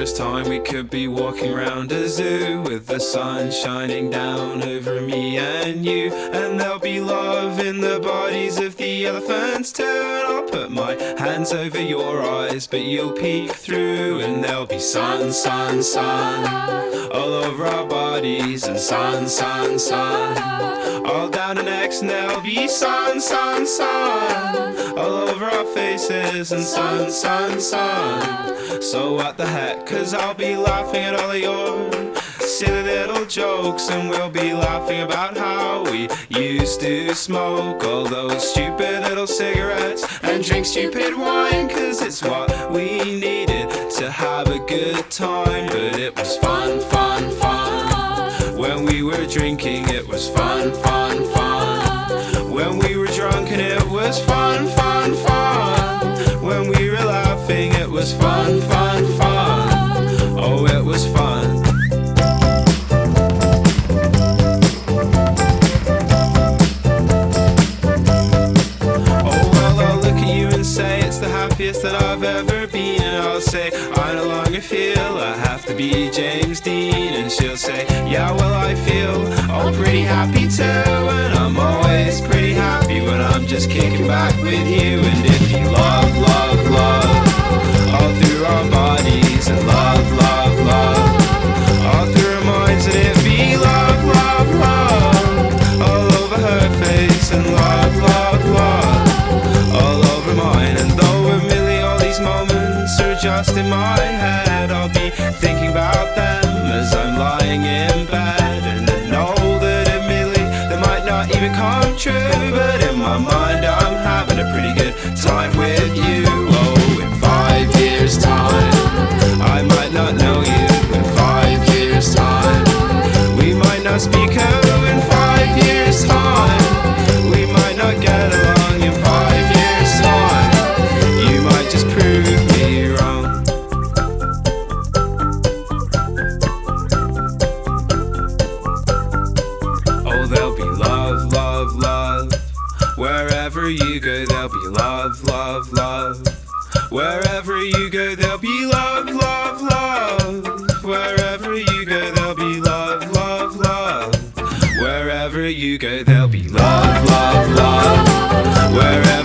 years' time we could be walking round a zoo with the sun shining down over me and you, and there'll be love in the bodies of the elephants too. And I'll put my hands over your eyes, but you'll peek through, and there'll be sun, sun, sun all over our bodies, and sun, sun, sun all down our necks, and there'll be sun, sun, sun all over our faces, and sun, sun, sun. So what the heck, 'cause I'll be laughing at all of your silly little jokes, and we'll be laughing about how we used to smoke all those stupid little cigarettes and drink stupid wine, 'cause it's what we needed to have a good time. But it was fun, fun, fun when we were drinking. It was fun, fun, fun when we were drunk, and it was fun, fun, fun when we were laughing. It was fun, fun, fun. Oh, it was fun. Happiest that I've ever been, and I'll say I no longer feel I have to be James Dean, and she'll say yeah, well I feel all pretty happy too, and I'm always pretty happy when I'm just kicking back with you. And it'd be love, love, love all through our bodies, and love, love, love all through our minds, and it'd be love, love, love all over her face, and love, love, love all over mine. And though moments are just in my head, I'll be thinking about them as I'm lying in bed, and I know that admittedly they might not even come true, but in my mind I'm having a pretty good time with you. Oh, in 5 years' time I might not know you. In 5 years' time we might not speak. Oh, in 5 years' time we might not get along. In 5 years' time you might just prove me wrong. Oh, there'll be love, love, love wherever you go. There'll be love, love, love wherever you go. There'll be love, love, love wherever you go. There'll be love, love, love wherever you go. There'll be love, love, love wherever